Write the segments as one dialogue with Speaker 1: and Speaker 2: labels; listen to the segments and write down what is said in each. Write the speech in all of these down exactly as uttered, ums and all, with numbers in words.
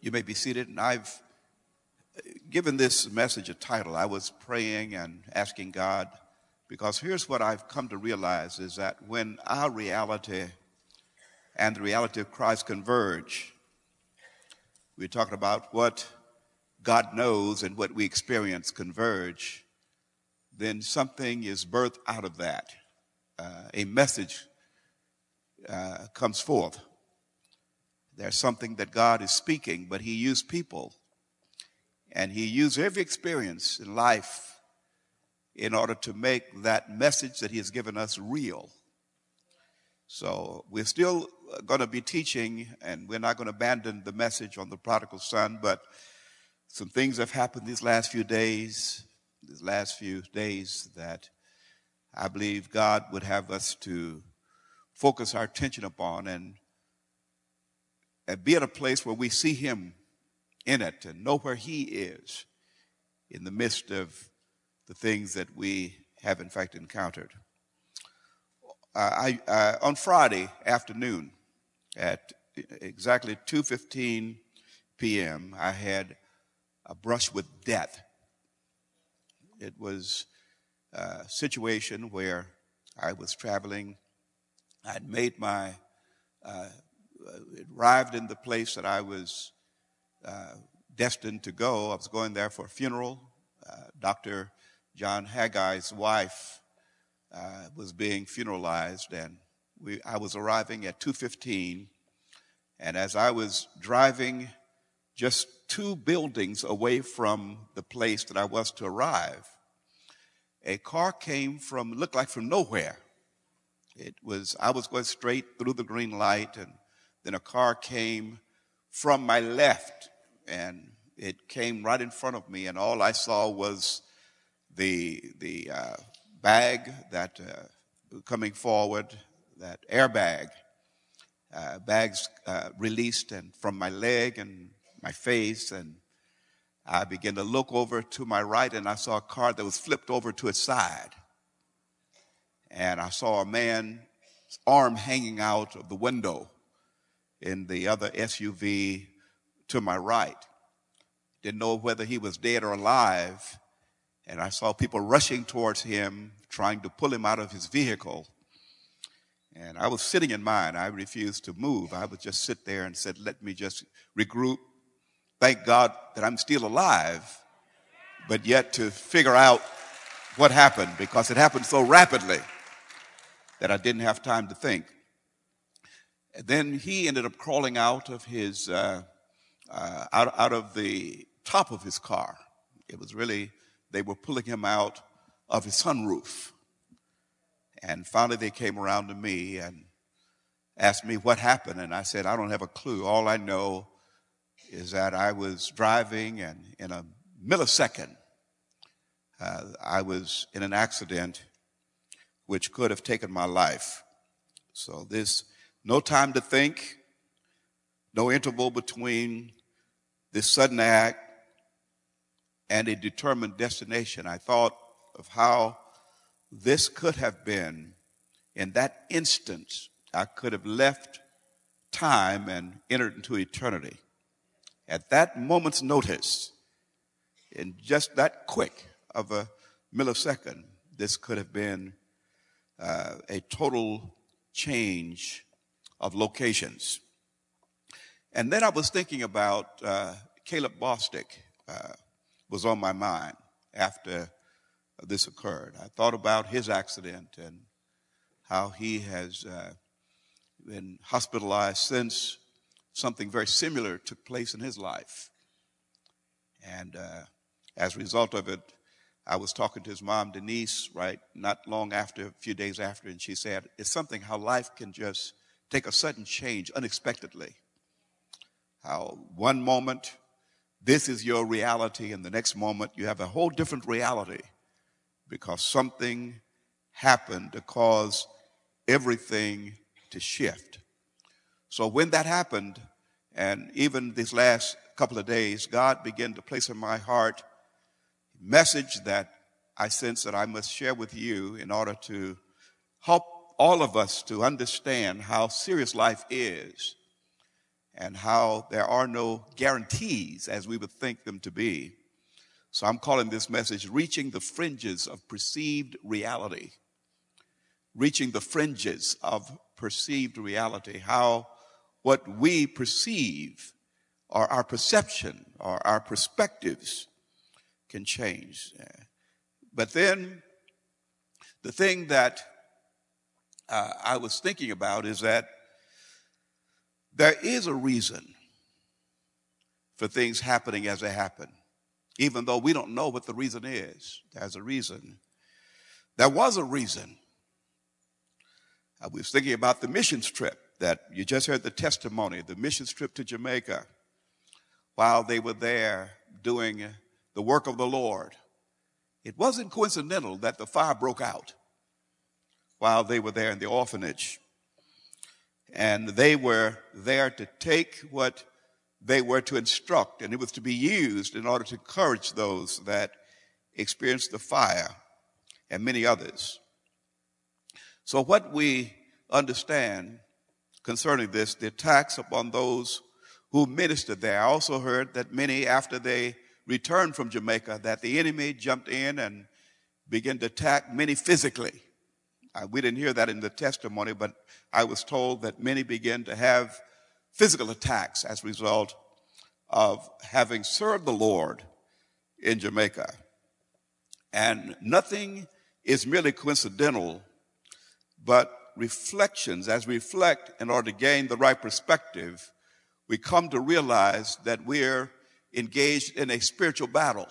Speaker 1: You may be seated, and I've given this message a title. I was praying and asking God, because here's what I've come to realize is that when our reality and the reality of Christ converge, we're talking about what God knows and what we experience converge, then something is birthed out of that. Uh, a message uh, comes forth. There's something that God is speaking, but he used people. And he used every experience in life in order to make that message that he has given us real. So we're still going to be teaching, and we're not going to abandon the message on the prodigal son, but some things have happened these last few days, these last few days that I believe God would have us to focus our attention upon and and be at a place where we see him in it and know where he is in the midst of the things that we have in fact encountered. Uh, I, uh, on Friday afternoon at exactly two fifteen p.m., I had a brush with death. It was a situation where I was traveling. I'd made my uh, arrived in the place that I was uh, destined to go. I was going there for a funeral. Uh, Doctor John Haggai's wife uh, was being funeralized, and we, I was arriving at two fifteen. And as I was driving just two buildings away from the place that I was to arrive, a car came from, looked like from nowhere. It was, I was going straight through the green light, and then a car came from my left, and it came right in front of me, and all I saw was the the uh, bag that uh, coming forward, that airbag, uh, bags uh, released, and from my leg and my face, and I began to look over to my right, and I saw a car that was flipped over to its side, and I saw a man's arm hanging out of the window in the other S U V to my right. Didn't know whether he was dead or alive. And I saw people rushing towards him, trying to pull him out of his vehicle. And I was sitting in mine. I refused to move. I would just sit there and said, let me just regroup. Thank God that I'm still alive, but yet to figure out what happened, because it happened so rapidly that I didn't have time to think. Then he ended up crawling out of his, uh, uh, out, out of the top of his car. It was really, they were pulling him out of his sunroof. And finally they came around to me and asked me what happened. And I said, I don't have a clue. All I know is that I was driving, and in a millisecond, uh, I was in an accident which could have taken my life. So this, no time to think, no interval between this sudden act and a determined destination. I thought of how this could have been. In that instant, I could have left time and entered into eternity. At that moment's notice, in just that quick of a millisecond, this could have been uh, a total change of locations. And then I was thinking about uh, Caleb Bostic uh, was on my mind after this occurred. I thought about his accident and how he has uh, been hospitalized since something very similar took place in his life. And uh, as a result of it, I was talking to his mom, Denise, right, not long after, a few days after, and she said, it's something how life can just take a sudden change unexpectedly. How one moment, this is your reality, and the next moment you have a whole different reality because something happened to cause everything to shift. So when that happened, and even these last couple of days, God began to place in my heart a message that I sense that I must share with you in order to help all of us to understand how serious life is and how there are no guarantees as we would think them to be. So I'm calling this message, Reaching the Fringes of Perceived Reality. Reaching the fringes of perceived reality, how what we perceive or our perception or our perspectives can change. But then the thing that uh, I was thinking about is that there is a reason for things happening as they happen. Even though we don't know what the reason is, there's a reason. There was a reason. I was thinking about the missions trip that you just heard the testimony, the missions trip to Jamaica. While they were there doing the work of the Lord, it wasn't coincidental that the fire broke out while they were there in the orphanage. And they were there to take what they were to instruct, and it was to be used in order to encourage those that experienced the fire and many others. So what we understand concerning this, the attacks upon those who ministered there. I also heard that many, after they returned from Jamaica, that the enemy jumped in and began to attack many physically. Uh, we didn't hear that in the testimony, but I was told that many began to have physical attacks as a result of having served the Lord in Jamaica. And nothing is merely coincidental, but reflections, as we reflect in order to gain the right perspective, we come to realize that we're engaged in a spiritual battle.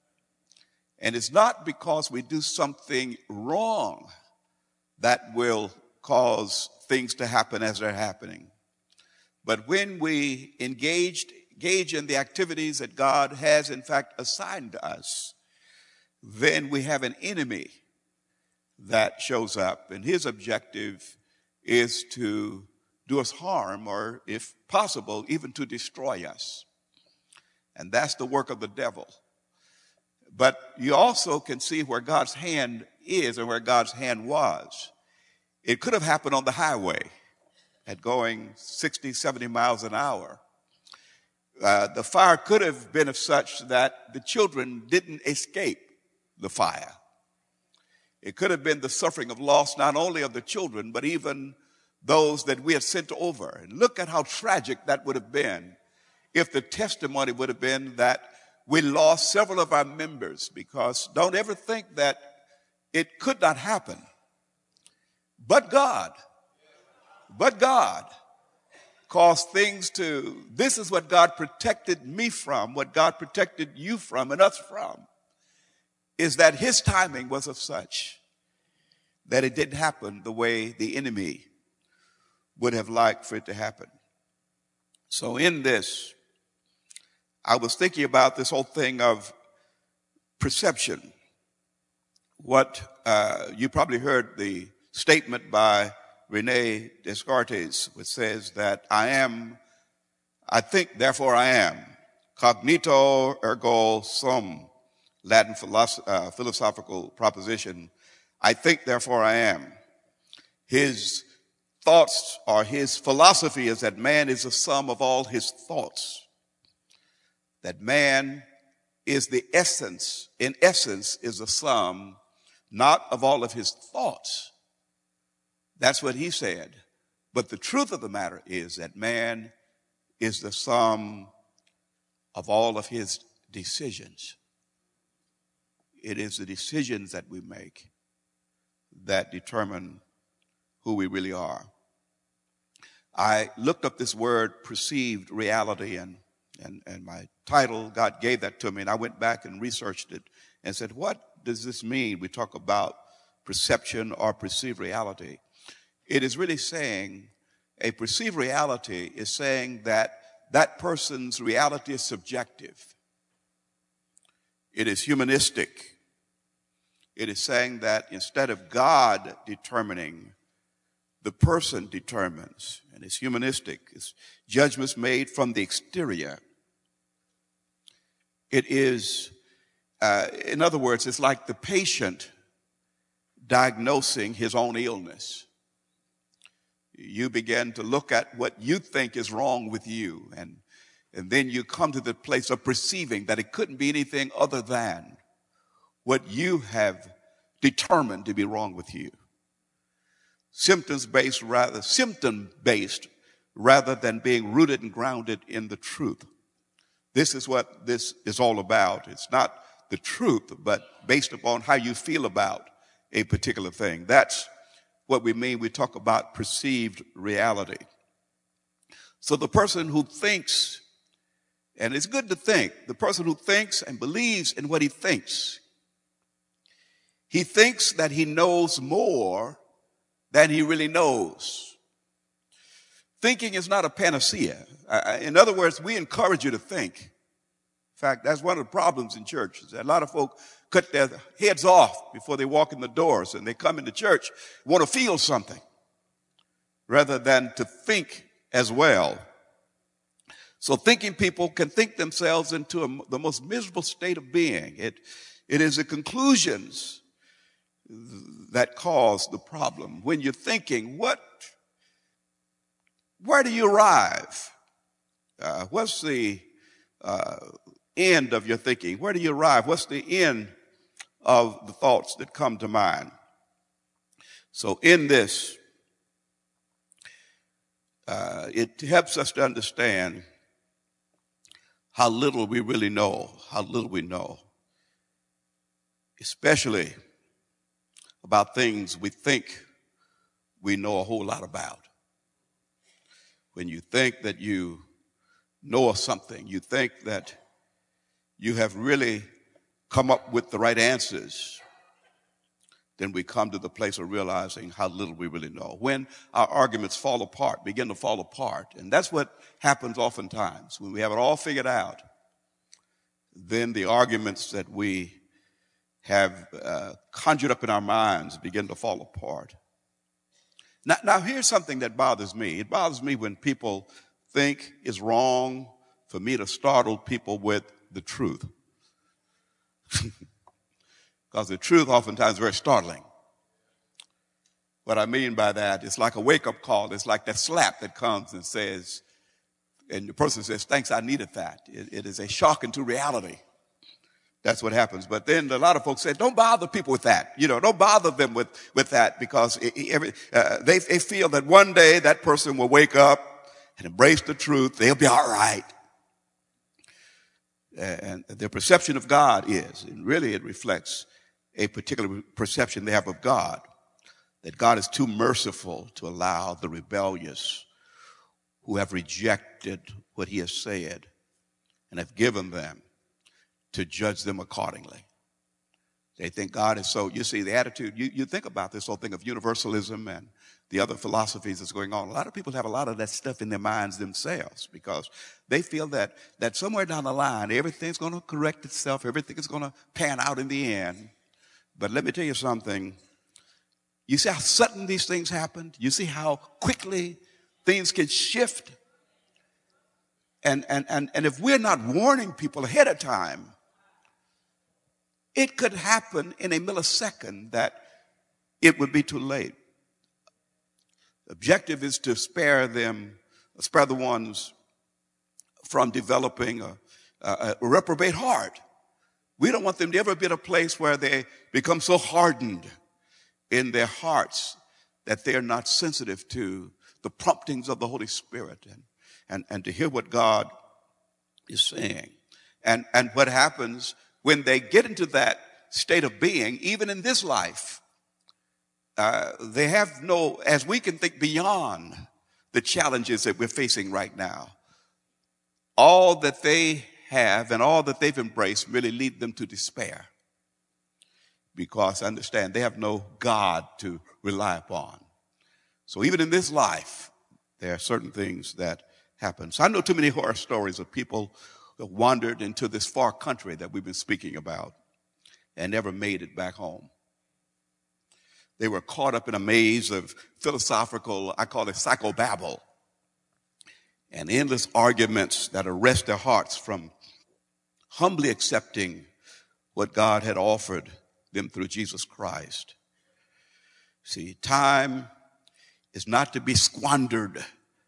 Speaker 1: And it's not because we do something wrong that will cause things to happen as they're happening. But when we engage, engage in the activities that God has in fact assigned to us, then we have an enemy that shows up, and his objective is to do us harm, or if possible, even to destroy us. And that's the work of the devil. But you also can see where God's hand is and where God's hand was. It could have happened on the highway at going sixty, seventy miles an hour. Uh, the fire could have been of such that the children didn't escape the fire. It could have been the suffering of loss, not only of the children, but even those that we had sent over. And look at how tragic that would have been if the testimony would have been that we lost several of our members, because don't ever think that it could not happen. But God, but God caused things to, this is what God protected me from, what God protected you from and us from, is that his timing was of such that it didn't happen the way the enemy would have liked for it to happen. So in this, I was thinking about this whole thing of perception. What uh, you probably heard the statement by Rene Descartes, which says that I am, I think, therefore I am. Cognito ergo sum, Latin philosoph- uh, philosophical proposition. I think, therefore I am. His thoughts, or his philosophy, is that man is the sum of all his thoughts. That man is the essence, in essence, is the sum, not of all of his thoughts. That's what he said. But the truth of the matter is that man is the sum of all of his decisions. It is the decisions that we make that determine who we really are. I looked up this word, perceived reality, and, and, and my title, God gave that to me, and I went back and researched it and said, what does this mean? We talk about perception or perceived reality. It is really saying, a perceived reality is saying that that person's reality is subjective. It is humanistic. It is saying that instead of God determining, the person determines, and it's humanistic. It's judgments made from the exterior. It is, uh, in other words, it's like the patient diagnosing his own illness. you begin to look at what you think is wrong with you. And, and then you come to the place of perceiving that it couldn't be anything other than what you have determined to be wrong with you. Symptoms based rather, symptom based rather than being rooted and grounded in the truth. This is what this is all about. It's not the truth, but based upon how you feel about a particular thing. That's what we mean. We talk about perceived reality. So the person who thinks, and it's good to think, the person who thinks and believes in what he thinks, he thinks that he knows more than he really knows. Thinking is not a panacea. In other words, we encourage you to think. In fact, that's one of the problems in churches. A lot of folk cut their heads off before they walk in the doors, and they come into church, want to feel something rather than to think as well. So thinking people can think themselves into a, the most miserable state of being. It, it is the conclusions that cause the problem. When you're thinking, what, where do you arrive? Uh, what's the uh, end of your thinking? Where do you arrive? What's the end of the thoughts that come to mind? So in this, uh, it helps us to understand how little we really know, how little we know, especially about things we think we know a whole lot about. When you think that you know something, you think that you have really come up with the right answers, then we come to the place of realizing how little we really know. When our arguments fall apart, begin to fall apart, and that's what happens oftentimes. When we have it all figured out, then the arguments that we have uh, conjured up in our minds begin to fall apart. Now, now, here's something that bothers me. It bothers me when people think it's wrong for me to startle people with the truth. Because the truth oftentimes is very startling. What I mean by that, it's like a wake-up call. It's like that slap that comes and says, and the person says, thanks, I needed that. It, it is a shock into reality. That's what happens. But then a lot of folks say, don't bother people with that. You know, don't bother them with, with that because it, it, every, uh, they, they feel that one day that person will wake up and embrace the truth. They'll be all right. And their perception of God is, and really it reflects a particular perception they have of God, that God is too merciful to allow the rebellious who have rejected what he has said and have given them to judge them accordingly. They think God is so, you see the attitude, you, you think about this whole thing of universalism and the other philosophies that's going on. A lot of people have a lot of that stuff in their minds themselves because they feel that, that somewhere down the line, everything's going to correct itself, everything is going to pan out in the end. But let me tell you something. You see how sudden these things happen? You see how quickly things can shift? And, and, and, and if we're not warning people ahead of time, it could happen in a millisecond that it would be too late. The objective is to spare them, spare the ones from developing a, a, a reprobate heart. We don't want them to ever be at a place where they become so hardened in their hearts that they're not sensitive to the promptings of the Holy Spirit and, and, and to hear what God is saying. And, and what happens when they get into that state of being, even in this life, uh, they have no, as we can think beyond the challenges that we're facing right now, all that they have and all that they've embraced really lead them to despair. Because understand, they have no God to rely upon. So even in this life, there are certain things that happen. So I know too many horror stories of people who wandered into this far country that we've been speaking about and never made it back home. They were caught up in a maze of philosophical, I call it psychobabble, and endless arguments that arrest their hearts from humbly accepting what God had offered them through Jesus Christ. See, time is not to be squandered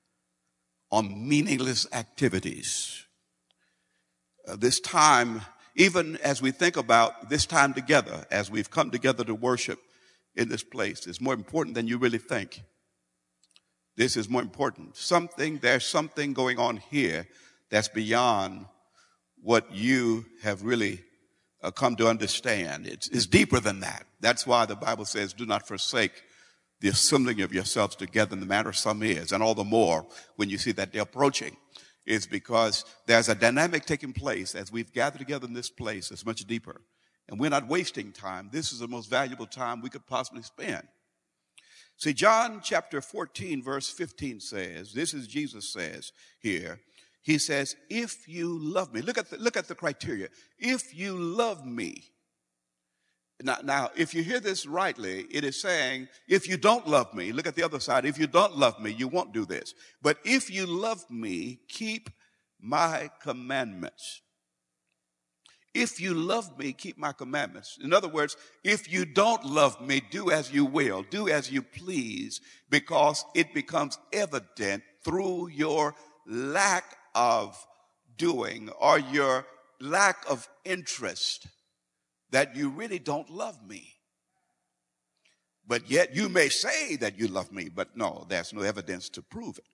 Speaker 1: on meaningless activities. Uh, this time, even as we think about this time together, as we've come together to worship in this place, is more important than you really think. This is more important. Something, there's something going on here that's beyond what you have really uh, come to understand. It's, it's deeper than that. That's why the Bible says, do not forsake the assembling of yourselves together in the manner some is, and all the more when you see that they're approaching. It's because there's a dynamic taking place as we've gathered together in this place that's much deeper. And we're not wasting time. This is the most valuable time we could possibly spend. See, John chapter fourteen, verse fifteen says, this is Jesus says here, he says, if you love me, look at the, look at the criteria. If you love me. Now, now, if you hear this rightly, it is saying, if you don't love me, look at the other side. If you don't love me, you won't do this. But if you love me, keep my commandments. If you love me, keep my commandments. In other words, if you don't love me, do as you will, do as you please, because it becomes evident through your lack of doing or your lack of interest that you really don't love me. But yet you may say that you love me, but no, there's no evidence to prove it.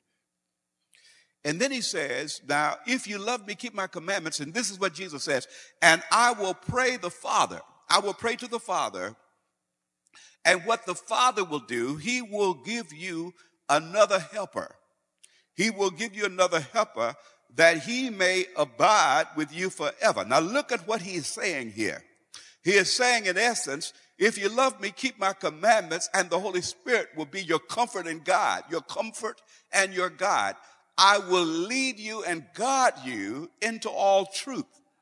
Speaker 1: And then he says, now, if you love me, keep my commandments. And this is what Jesus says, and I will pray the Father. I will pray to the Father. And what the Father will do, he will give you another helper. He will give you another helper that he may abide with you forever. Now look at what he is saying here. He is saying, in essence, if you love me, keep my commandments, and the Holy Spirit will be your comfort and guide, your comfort and your guide. I will lead you and guide you into all truth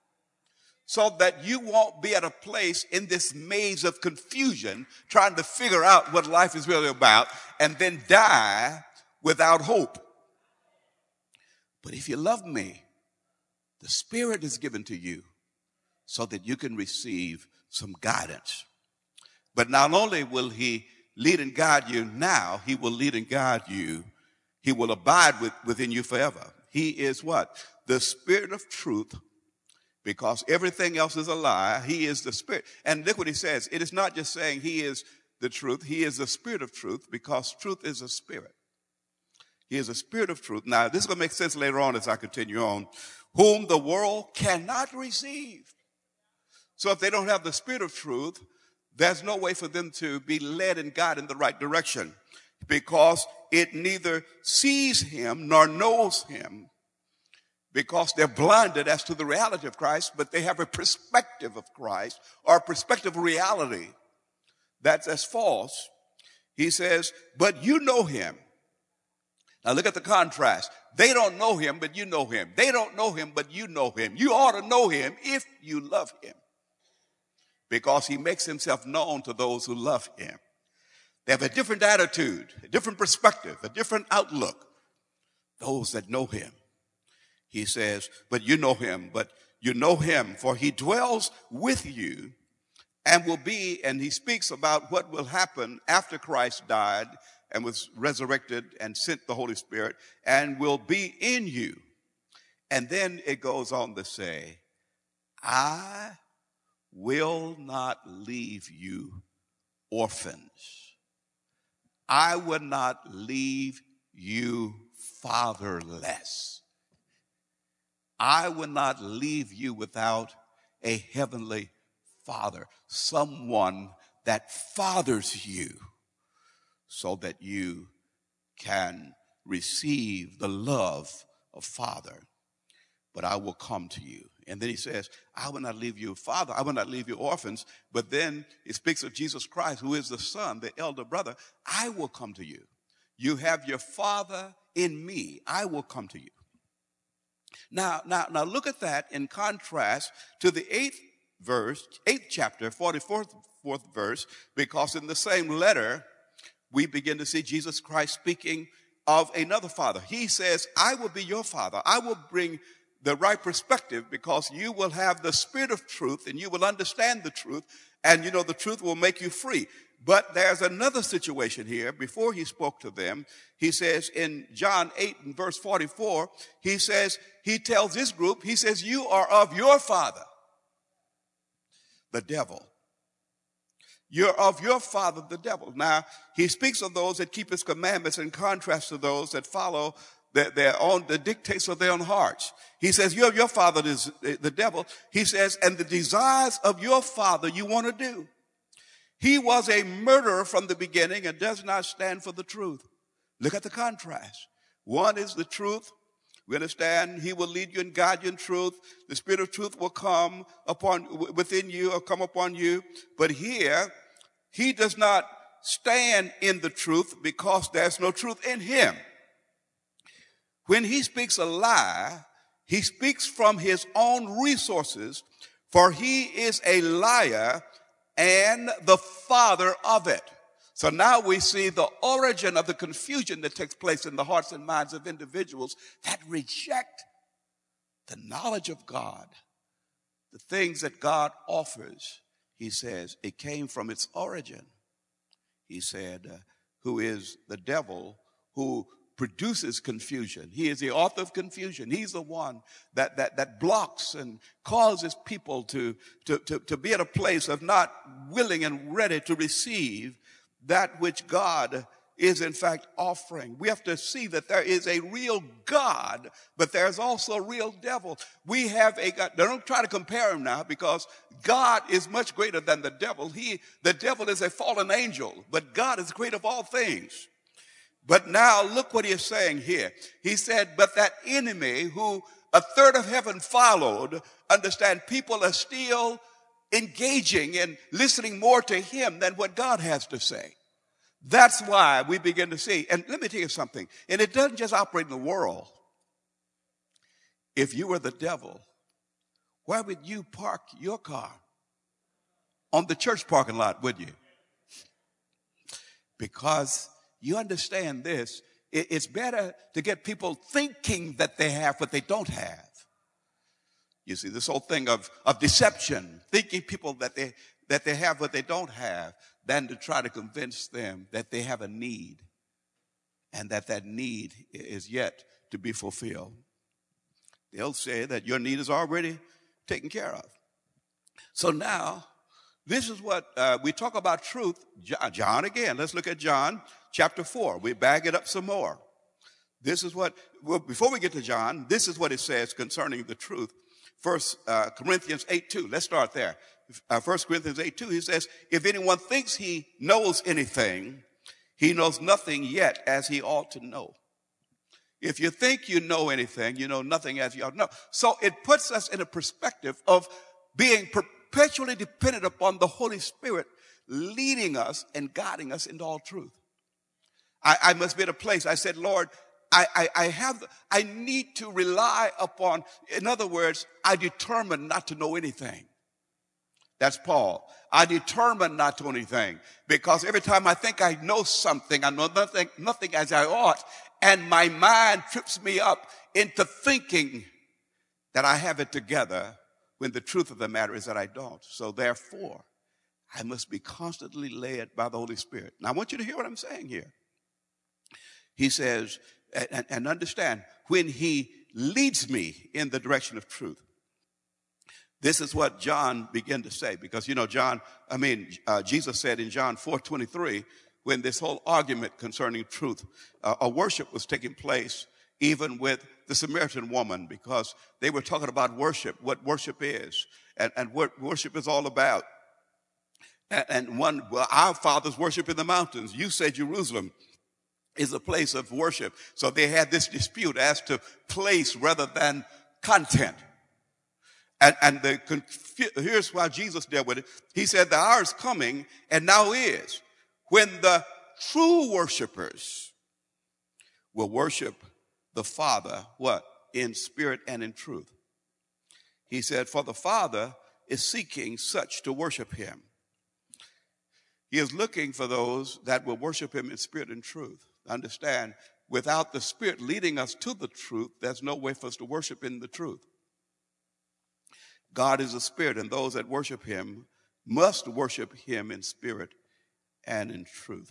Speaker 1: so that you won't be at a place in this maze of confusion trying to figure out what life is really about and then die without hope. But if you love me, the Spirit is given to you so that you can receive some guidance. But not only will he lead and guide you now, he will lead and guide you. He will abide with, within you forever. He is what? The Spirit of truth, because everything else is a lie. He is the Spirit. And look what he says. It is not just saying he is the truth. He is the Spirit of truth, because truth is a spirit. He is a Spirit of truth. Now, this is going to make sense later on as I continue on. Whom the world cannot receive. So if they don't have the Spirit of truth, there's no way for them to be led and guided in the right direction, because it neither sees him nor knows him, because they're blinded as to the reality of Christ, but they have a perspective of Christ or a perspective of reality that's as false. He says, but you know him. Now look at the contrast. They don't know him, but you know him. They don't know him, but you know him. You ought to know him if you love him, because he makes himself known to those who love him. They have a different attitude, a different perspective, a different outlook. Those that know him. He says, but you know him, but you know him, for he dwells with you and will be, and he speaks about what will happen after Christ died and was resurrected and sent the Holy Spirit, and will be in you. And then it goes on to say, I will not leave you orphans. I will not leave you fatherless. I will not leave you without a heavenly Father, someone that fathers you so that you can receive the love of Father. But I will come to you. And then he says, I will not leave you father. I will not leave you orphans. But then it speaks of Jesus Christ, who is the Son, the elder brother. I will come to you. You have your Father in me. I will come to you. Now, now, now look at that in contrast to the eighth verse, eighth chapter, forty-fourth fourth verse, because in the same letter, we begin to see Jesus Christ speaking of another Father. He says, I will be your Father. I will bring the right perspective, because you will have the Spirit of truth and you will understand the truth, and you know the truth will make you free. But there's another situation here. Before he spoke to them, he says in John eight and verse forty-four, he says, he tells this group, he says, you are of your father, the devil. You're of your father, the devil. Now, he speaks of those that keep his commandments in contrast to those that follow their, their own, the dictates of their own hearts. He says, you're of your father, the devil. He says, and the desires of your father you want to do. He was a murderer from the beginning and does not stand for the truth. Look at the contrast. One is the truth. We understand he will lead you and guide you in truth. The spirit of truth will come upon within you or come upon you. But here, he does not stand in the truth because there's no truth in him. When he speaks a lie, he speaks from his own resources, for he is a liar and the father of it. So now we see the origin of the confusion that takes place in the hearts and minds of individuals that reject the knowledge of God, the things that God offers. He says it came from its origin. He said, uh, who is the devil who produces confusion. He is the author of confusion. He's the one that that that blocks and causes people to, to, to, to be at a place of not willing and ready to receive that which God is in fact offering. We have to see that there is a real God, but there's also a real devil. We have a God. Don't try to compare him now, because God is much greater than the devil. He, the devil is a fallen angel, but God is great of all things. But now look what he is saying here. He said, but that enemy who a third of heaven followed, understand, people are still engaging and listening more to him than what God has to say. That's why we begin to see. And let me tell you something. And it doesn't just operate in the world. If you were the devil, where would you park your car? On the church parking lot, would you? Because you understand this. It's better to get people thinking that they have what they don't have. You see, this whole thing of, of deception, thinking people that they, that they have what they don't have, than to try to convince them that they have a need and that that need is yet to be fulfilled. They'll say that your need is already taken care of. So now, this is what uh, we talk about truth. John again, let's look at John chapter four. We bag it up some more. This is what, well, before we get to John, this is what it says concerning the truth. First uh, Corinthians eight two. Let's start there. Uh, First Corinthians eight two. He says, if anyone thinks he knows anything, he knows nothing yet as he ought to know. If you think you know anything, you know nothing as you ought to know. So it puts us in a perspective of being perpetually dependent upon the Holy Spirit leading us and guiding us into all truth. I, I must be at a place. I said, Lord, I, I, I have, I need to rely upon, in other words, I determine not to know anything. That's Paul. I determine not to know anything, because every time I think I know something, I know nothing, nothing as I ought, and my mind trips me up into thinking that I have it together when the truth of the matter is that I don't. So therefore, I must be constantly led by the Holy Spirit. Now I want you to hear what I'm saying here. He says, and, and understand, when he leads me in the direction of truth. This is what John began to say, because, you know, John, I mean, uh, Jesus said in John four twenty-three, when this whole argument concerning truth, uh, a worship was taking place even with the Samaritan woman, because they were talking about worship, what worship is, and, and what worship is all about. And, and one, well, our fathers worship in the mountains. You say Jerusalem is a place of worship. So they had this dispute as to place rather than content. And, and the, here's why Jesus dealt with it. He said, the hour is coming, and now is, when the true worshipers will worship the Father, what? In spirit and in truth. He said, for the Father is seeking such to worship him. He is looking for those that will worship him in spirit and truth. Understand, without the Spirit leading us to the truth, there's no way for us to worship in the truth. God is a spirit, and those that worship him must worship him in spirit and in truth.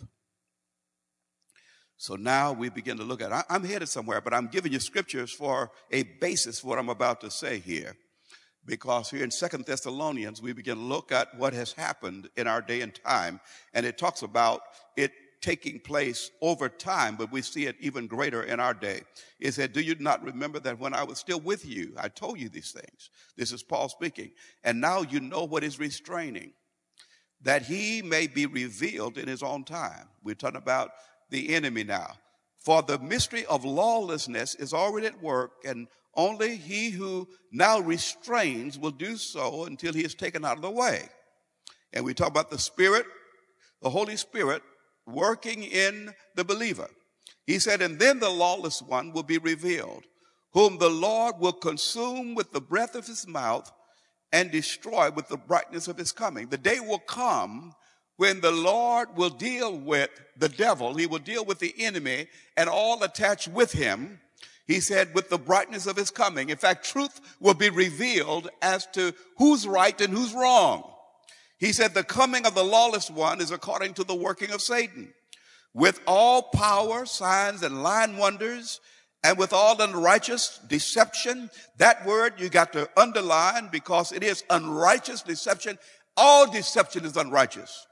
Speaker 1: So now we begin to look at, I, I'm headed somewhere, but I'm giving you scriptures for a basis for what I'm about to say here. Because here in Second Thessalonians, we begin to look at what has happened in our day and time. And it talks about it taking place over time, but we see it even greater in our day. It said, do you not remember that when I was still with you, I told you these things? This is Paul speaking. And now you know what is restraining, that he may be revealed in his own time. We're talking about the enemy now. For the mystery of lawlessness is already at work, and only he who now restrains will do so until he is taken out of the way. And we talk about the Spirit, the Holy Spirit, working in the believer. He said, and then the lawless one will be revealed, whom the Lord will consume with the breath of his mouth and destroy with the brightness of his coming. The day will come when the Lord will deal with the devil. He will deal with the enemy and all attached with him. He said, with the brightness of his coming. In fact, truth will be revealed as to who's right and who's wrong. He said, the coming of the lawless one is according to the working of Satan, with all power, signs, and lying wonders, and with all unrighteous deception. That word you got to underline because it is unrighteous deception. All deception is unrighteous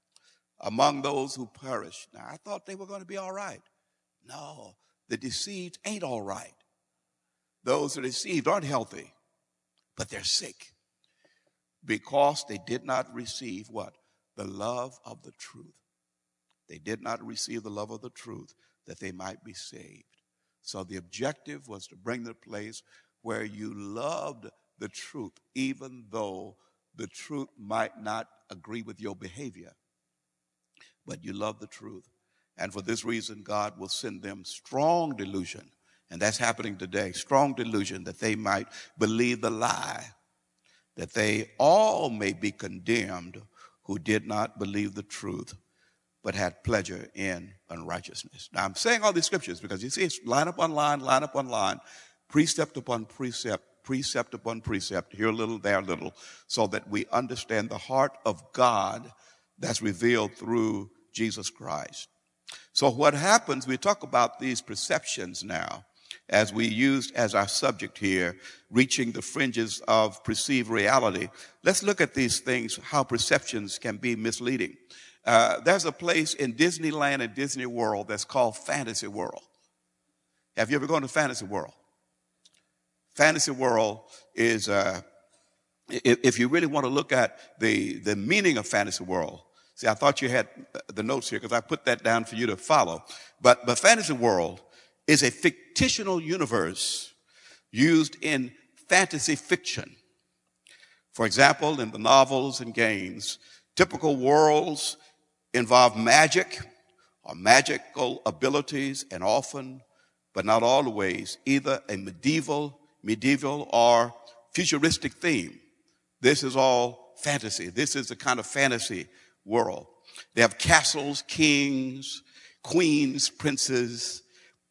Speaker 1: among those who perish. Now, I thought they were going to be all right. No, the deceived ain't all right. Those who are deceived aren't healthy, but they're sick because they did not receive what? The love of the truth. They did not receive the love of the truth that they might be saved. So the objective was to bring the place where you loved the truth, even though the truth might not agree with your behavior. But you love the truth. And for this reason, God will send them strong delusion. And that's happening today. Strong delusion that they might believe the lie, that they all may be condemned who did not believe the truth, but had pleasure in unrighteousness. Now, I'm saying all these scriptures because you see it's line up on line, line up on line, precept upon precept, precept upon precept, here a little, there a little, so that we understand the heart of God that's revealed through Jesus Christ. So what happens, we talk about these perceptions now, as we used as our subject here, reaching the fringes of perceived reality. Let's look at these things, how perceptions can be misleading. Uh, there's a place in Disneyland and Disney World that's called Fantasy World. Have you ever gone to Fantasy World? Fantasy World is, uh, if, if you really want to look at the, the meaning of Fantasy World, see, I thought you had the notes here because I put that down for you to follow. But, but Fantasy World is a fictional universe used in fantasy fiction. For example, in the novels and games, typical worlds involve magic or magical abilities, and often, but not always, either a medieval, medieval or futuristic theme. This is all fantasy. This is the kind of fantasy world. They have castles, kings, queens, princes,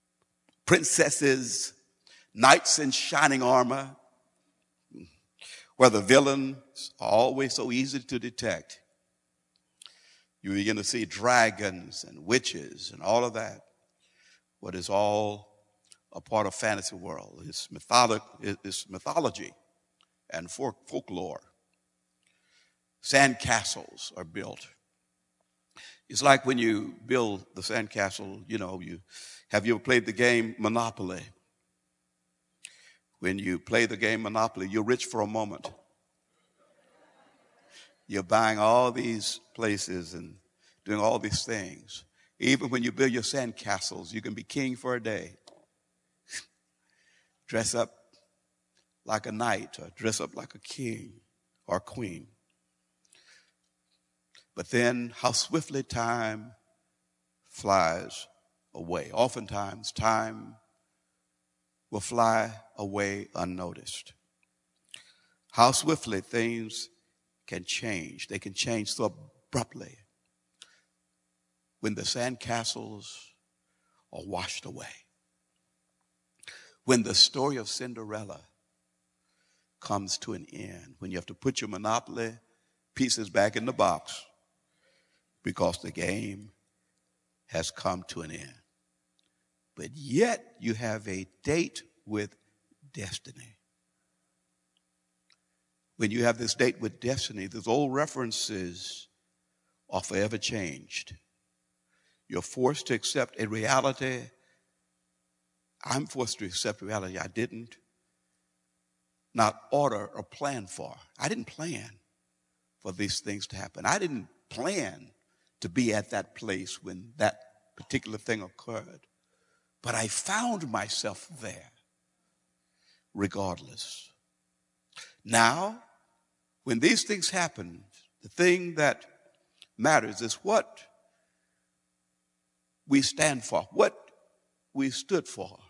Speaker 1: princesses, knights in shining armor, where the villains are always so easy to detect. You begin to see dragons and witches and all of that. What is all a part of fantasy world. It's, mytholo- it's mythology and folklore. Sand castles are built. It's like when you build the sand castle, you know, you have you ever played the game Monopoly? When you play the game Monopoly, you're rich for a moment. You're buying all these places and doing all these things. Even when you build your sand castles, you can be king for a day. Dress up like a knight or dress up like a king or queen. But then how swiftly time flies away. Oftentimes, time will fly away unnoticed. How swiftly things can change. They can change so abruptly when the sandcastles are washed away. When the story of Cinderella comes to an end. When you have to put your Monopoly pieces back in the box. because the game has come to an end. But yet you have a date with destiny. When you have this date with destiny, those old references are forever changed. You're forced to accept a reality. I'm forced to accept a reality I didn't not order or plan for. I didn't plan for these things to happen. I didn't plan to be at that place when that particular thing occurred. But I found myself there regardless. Now, when these things happen, the thing that matters is what we stand for, what we stood for.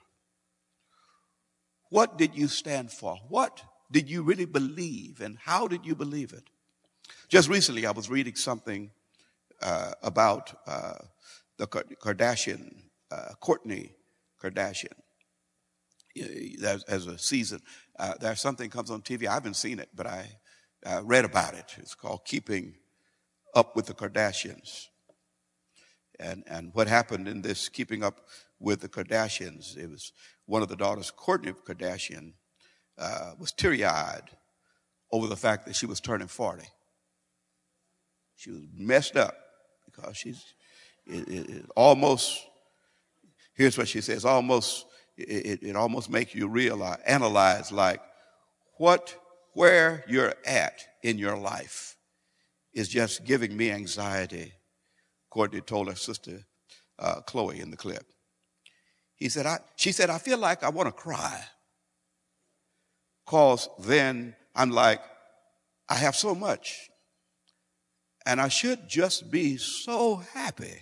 Speaker 1: What did you stand for? What did you really believe, and how did you believe it? Just recently, I was reading something uh, about uh, the Kardashian, uh, Kourtney Kardashian. As, as a season, uh, there's something comes on T V. I haven't seen it, but I uh, read about it. It's called Keeping Up with the Kardashians. And and what happened in this Keeping Up with the Kardashians, it was one of the daughters, Kourtney Kardashian, uh, was teary-eyed over the fact that she was turning forty. She was messed up because she's it, it, it almost, here's what she says, almost, it, it almost makes you realize, analyze like what, where you're at in your life is just giving me anxiety. Kourtney told her sister, uh, Chloe, in the clip. He said, I, she said, I feel like I want to cry. Because then I'm like, I have so much. And I should just be so happy.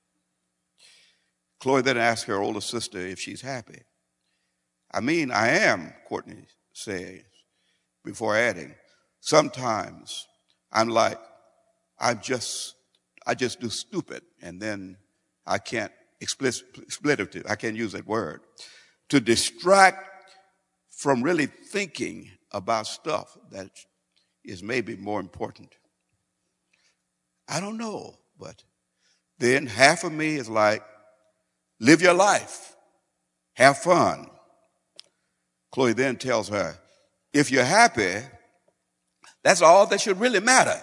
Speaker 1: Chloe then asked her older sister if she's happy. I mean, I am, Kourtney says, before adding, sometimes I'm like, I'm just, I just do stupid, and then I can't expletive, I can't use that word, to distract from really thinking about stuff that is maybe more important. I don't know, but then half of me is like, live your life, have fun. Chloe then tells her, if you're happy, that's all that should really matter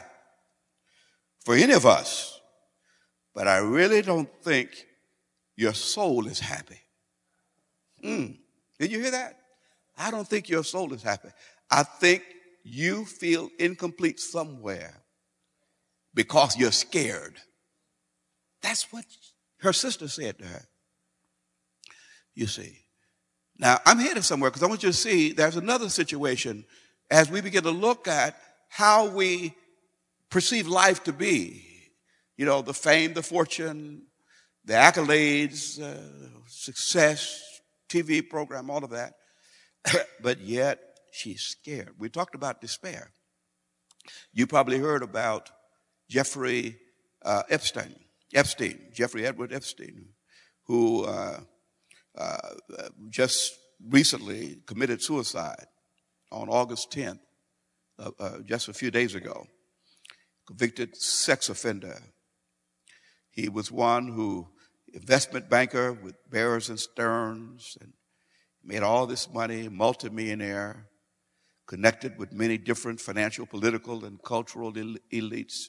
Speaker 1: for any of us. But I really don't think your soul is happy. Mm. Did you hear that? I don't think your soul is happy. I think you feel incomplete somewhere because you're scared. That's what her sister said to her. You see. Now, I'm headed somewhere because I want you to see there's another situation as we begin to look at how we perceive life to be. You know, the fame, the fortune, the accolades, uh, success, T V program, all of that. But yet she's scared. We talked about despair. You probably heard about Jeffrey uh, Epstein, Epstein, Jeffrey Edward Epstein, who uh, uh, just recently committed suicide on August tenth, uh, uh, just a few days ago. Convicted sex offender. He was one who, investment banker with Bears and Stearns, and made all this money, multimillionaire, connected with many different financial, political, and cultural el- elites.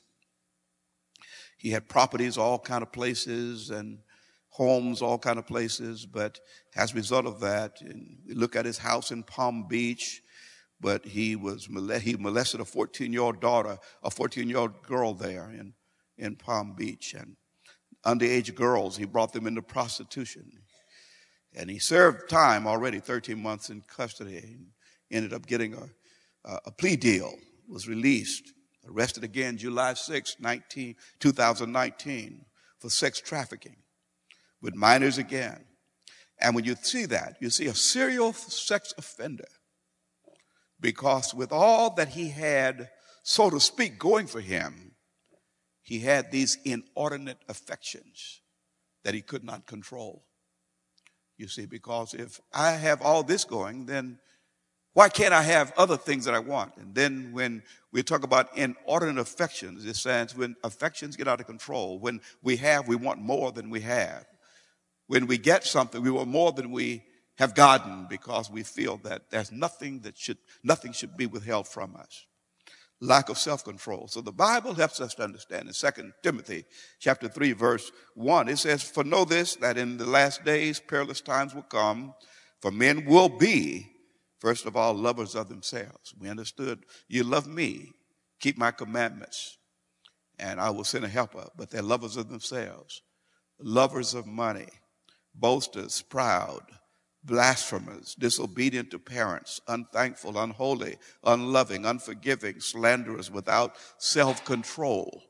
Speaker 1: He had properties all kind of places and homes all kind of places, but as a result of that, and we look at his house in Palm Beach, but he was he molested a fourteen-year-old daughter, a fourteen-year-old girl there in, in Palm Beach, and underage girls, he brought them into prostitution. And he served time already, thirteen months in custody, and ended up getting a, a plea deal, was released, arrested again July sixth, two thousand nineteen for sex trafficking with minors again. And when you see that, you see a serial sex offender, because with all that he had, so to speak, going for him, he had these inordinate affections that he could not control. You see, because if I have all this going, then Why can't I have other things that I want? And then when we talk about inordinate affections, it says when affections get out of control, when we have, we want more than we have. When we get something, we want more than we have gotten because we feel that there's nothing that should, nothing should be withheld from us. Lack of self-control. So the Bible helps us to understand in Second Timothy chapter three, verse one, it says, "For know this, that in the last days perilous times will come, for men will be, first of all, lovers of themselves." We understood, you love me, keep my commandments, and I will send a helper. But they're lovers of themselves, lovers of money, boasters, proud, blasphemers, disobedient to parents, unthankful, unholy, unloving, unforgiving, slanderers, without self-control,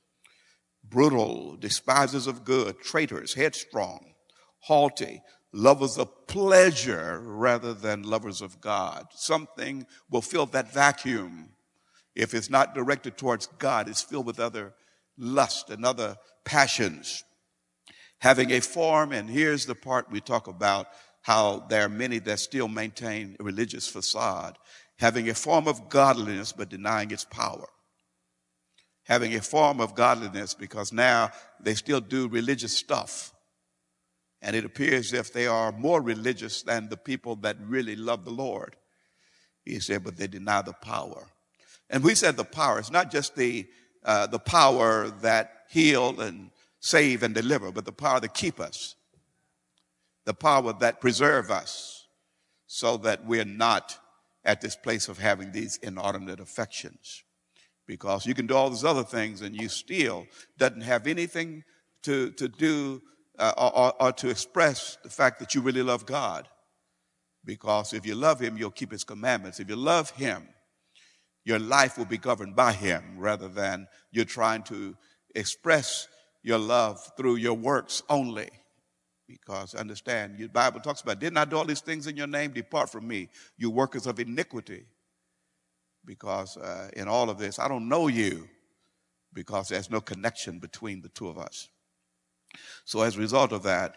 Speaker 1: brutal, despisers of good, traitors, headstrong, haughty, lovers of pleasure rather than lovers of God. Something will fill that vacuum. If it's not directed towards God, it's filled with other lust and other passions. Having a form, and here's the part we talk about, how there are many that still maintain a religious facade. Having a form of godliness but denying its power. Having a form of godliness because now they still do religious stuff. And it appears as if they are more religious than the people that really love the Lord. He said, but they deny the power. And we said the power, it's not just the, uh, the power that heal and save and deliver, but the power that keep us. The power that preserve us so that we're not at this place of having these inordinate affections. Because you can do all these other things and you still doesn't have anything to, to do uh, or, or to express the fact that you really love God. Because if you love him, you'll keep his commandments. If you love him, your life will be governed by him rather than you're trying to express your love through your works only. Because understand, your Bible talks about, didn't I do all these things in your name? Depart from me, you workers of iniquity. Because uh, in all of this, I don't know you because there's no connection between the two of us. So as a result of that,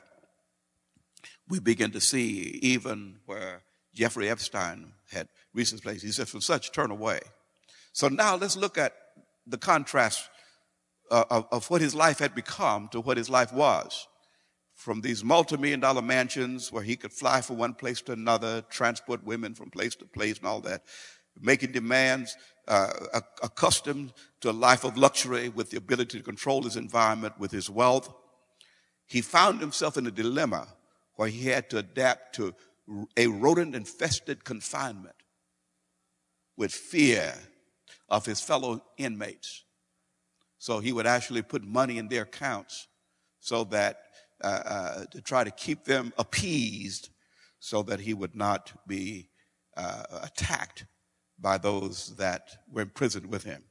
Speaker 1: we begin to see even where Jeffrey Epstein had reached his place. He said, from such turn away. So now let's look at the contrast uh, of, of what his life had become to what his life was. From these multi-million dollar mansions where he could fly from one place to another, transport women from place to place and all that, making demands, uh, accustomed to a life of luxury with the ability to control his environment with his wealth. He found himself in a dilemma where he had to adapt to a rodent-infested confinement with fear of his fellow inmates. So he would actually put money in their accounts so that uh, uh, to try to keep them appeased so that he would not be uh, attacked by those that were imprisoned with him.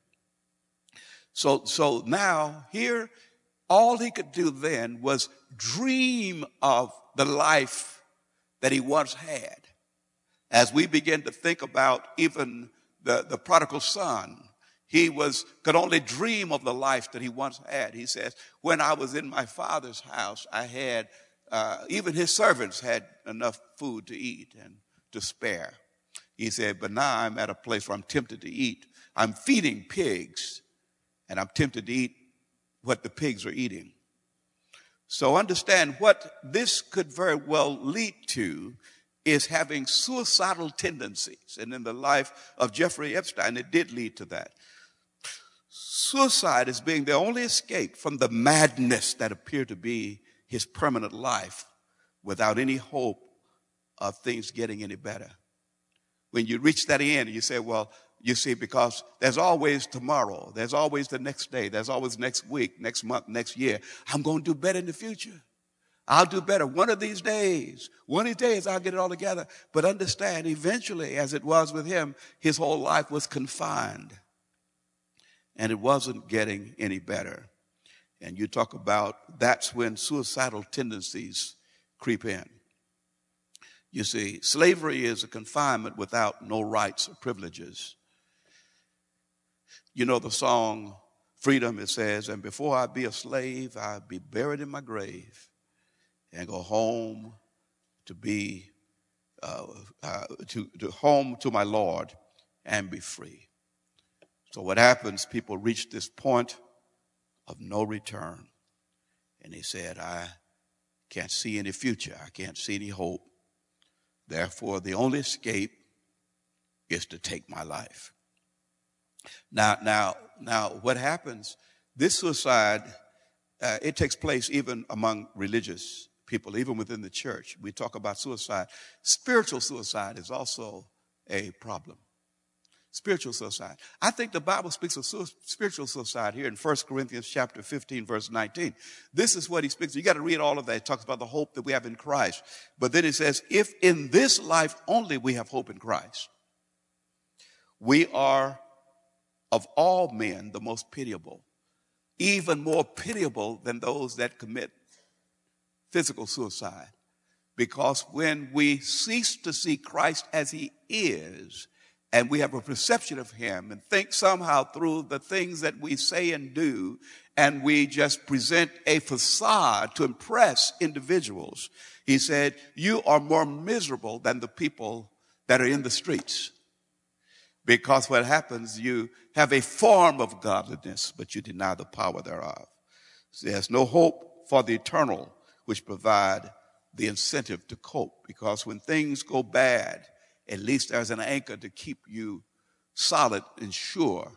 Speaker 1: So, so now here, all he could do then was dream of the life that he once had. As we begin to think about even the, the prodigal son, he was could only dream of the life that he once had. He says, when I was in my father's house, I had, uh, even his servants had enough food to eat and to spare. He said, but now I'm at a place where I'm tempted to eat. I'm feeding pigs, and I'm tempted to eat what the pigs are eating. So understand what this could very well lead to is having suicidal tendencies. And in the life of Jeffrey Epstein, it did lead to that. Suicide is being the only escape from the madness that appeared to be his permanent life without any hope of things getting any better. When you reach that end, you say, well, you see, because there's always tomorrow. There's always the next day. There's always next week, next month, next year. I'm going to do better in the future. I'll do better one of these days. One of these days, I'll get it all together. But understand, eventually, as it was with him, his whole life was confined. And it wasn't getting any better. And you talk about that's when suicidal tendencies creep in. You see, slavery is a confinement without no rights or privileges. You know the song, Freedom, it says, and before I be a slave, I'll be buried in my grave and go home to be uh, uh, to, to home to my Lord and be free. So what happens, people reach this point of no return. And he said, I can't see any future. I can't see any hope. Therefore, the only escape is to take my life. Now, now, now, what happens, this suicide, uh, it takes place even among religious people, even within the church. We talk about suicide. Spiritual suicide is also a problem. Spiritual suicide. I think the Bible speaks of su- spiritual suicide here in First Corinthians chapter fifteen, verse nineteen. This is what he speaks. You got to read all of that. It talks about the hope that we have in Christ. But then it says, if in this life only we have hope in Christ, we are of all men the most pitiable, even more pitiable than those that commit physical suicide. Because when we cease to see Christ as he is, and we have a perception of him and think somehow through the things that we say and do, and we just present a facade to impress individuals, he said, you are more miserable than the people that are in the streets. Because what happens, you have a form of godliness, but you deny the power thereof. So there's no hope for the eternal, which provide the incentive to cope. Because when things go bad, at least there's an anchor to keep you solid and sure.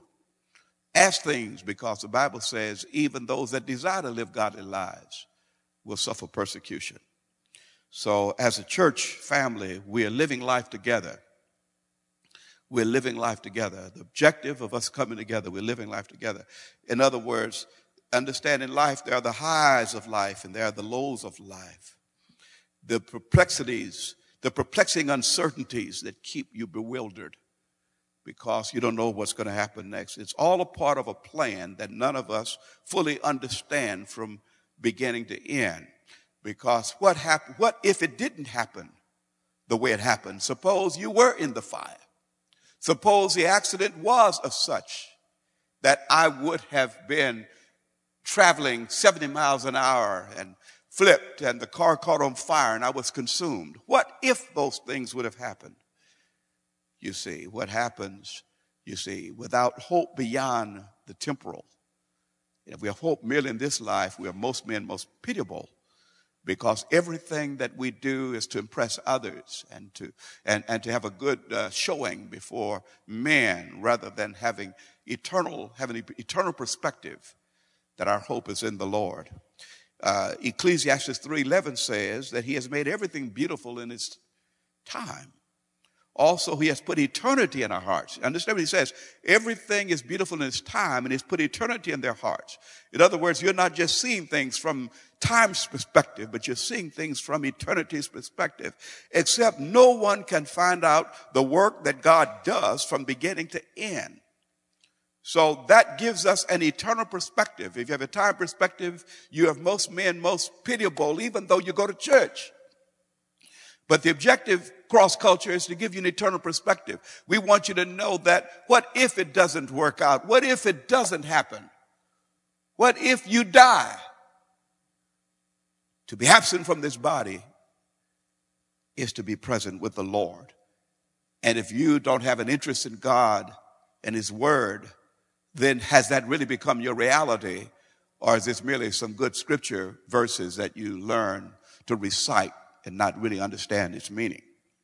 Speaker 1: As things, because the Bible says even those that desire to live godly lives will suffer persecution. So as a church family, we are living life together. We're living life together. The objective of us coming together, we're living life together. In other words, understanding life, there are the highs of life and there are the lows of life. The perplexities, the perplexing uncertainties that keep you bewildered because you don't know what's going to happen next. It's all a part of a plan that none of us fully understand from beginning to end. Because what happened, what if it didn't happen the way it happened? Suppose you were in the fire. Suppose the accident was of such that I would have been traveling seventy miles an hour and flipped and the car caught on fire and I was consumed. What if those things would have happened? You see, what happens, you see, without hope beyond the temporal. And if we have hope merely in this life, we are most men most pitiable. Because everything that we do is to impress others and to and, and to have a good uh, showing before men, rather than having eternal having eternal perspective that our hope is in the Lord. Uh, Ecclesiastes three eleven says that he has made everything beautiful in its time. Also, he has put eternity in our hearts. Understand what he says? Everything is beautiful in its time, and he's put eternity in their hearts. In other words, you're not just seeing things from time's perspective, but you're seeing things from eternity's perspective. Except no one can find out the work that God does from beginning to end. So that gives us an eternal perspective. If you have a time perspective, you have most men most pitiable, even though you go to church. But the objective cross culture is to give you an eternal perspective. We want you to know that what if it doesn't work out? What if it doesn't happen? What if you die? To be absent from this body is to be present with the Lord. And if you don't have an interest in God and his word, then has that really become your reality? Or is this merely some good scripture verses that you learn to recite and not really understand its meaning?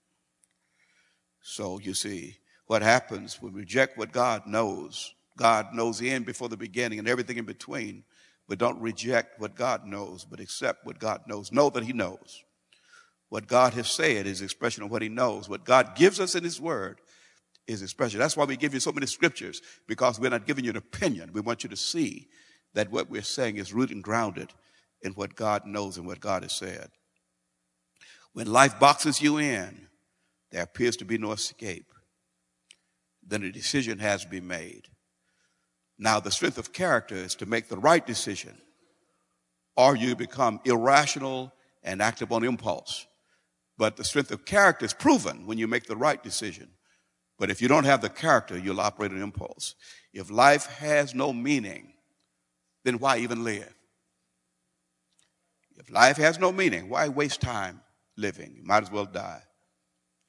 Speaker 1: So you see, what happens when we reject what God knows. God knows the end before the beginning and everything in between. But don't reject what God knows, but accept what God knows. Know that he knows. What God has said is expression of what he knows. What God gives us in his word is expression. That's why we give you so many scriptures, because we're not giving you an opinion. We want you to see that what we're saying is rooted and grounded in what God knows and what God has said. When life boxes you in, there appears to be no escape. Then a decision has to be made. Now, the strength of character is to make the right decision, or you become irrational and act upon impulse. But the strength of character is proven when you make the right decision. But if you don't have the character, you'll operate on impulse. If life has no meaning, then why even live? If life has no meaning, why waste time living? You might as well die.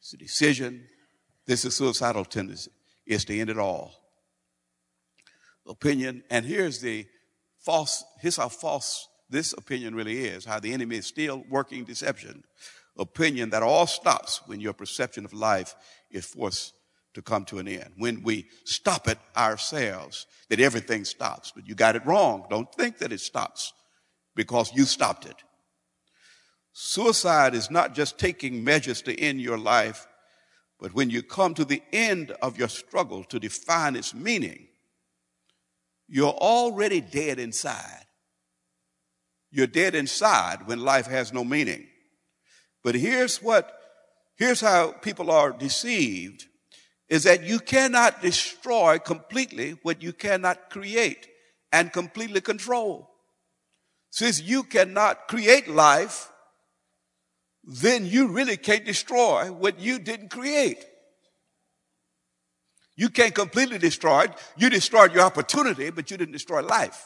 Speaker 1: It's a decision. This is suicidal tendency. It's to end it all. Opinion, and here's the false, here's how false this opinion really is, how the enemy is still working deception. Opinion that all stops when your perception of life is forced to come to an end. When we stop it ourselves, that everything stops. But you got it wrong. Don't think that it stops because you stopped it. Suicide is not just taking measures to end your life, but when you come to the end of your struggle to define its meaning, you're already dead inside. You're dead inside when life has no meaning. But here's what, here's how people are deceived, is that you cannot destroy completely what you cannot create and completely control. Since you cannot create life, then you really can't destroy what you didn't create. You can't completely destroy it. You destroyed your opportunity, but you didn't destroy life.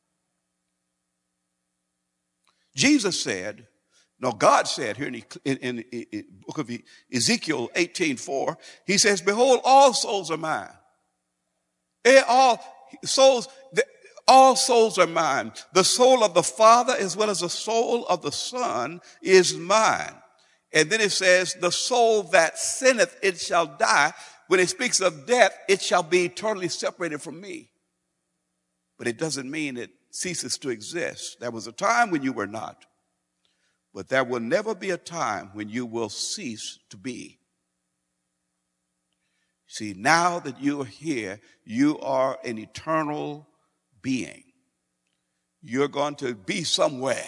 Speaker 1: Jesus said, no, God said here in, in, in, in the book of Ezekiel eighteen four, he says, behold, all souls are mine. Eh, all souls, all souls are mine. The soul of the Father as well as the soul of the Son is mine. And then it says, the soul that sinneth, it shall die. When it speaks of death, it shall be eternally separated from me. But it doesn't mean it ceases to exist. There was a time when you were not. But there will never be a time when you will cease to be. See, now that you are here, you are an eternal being. You're going to be somewhere.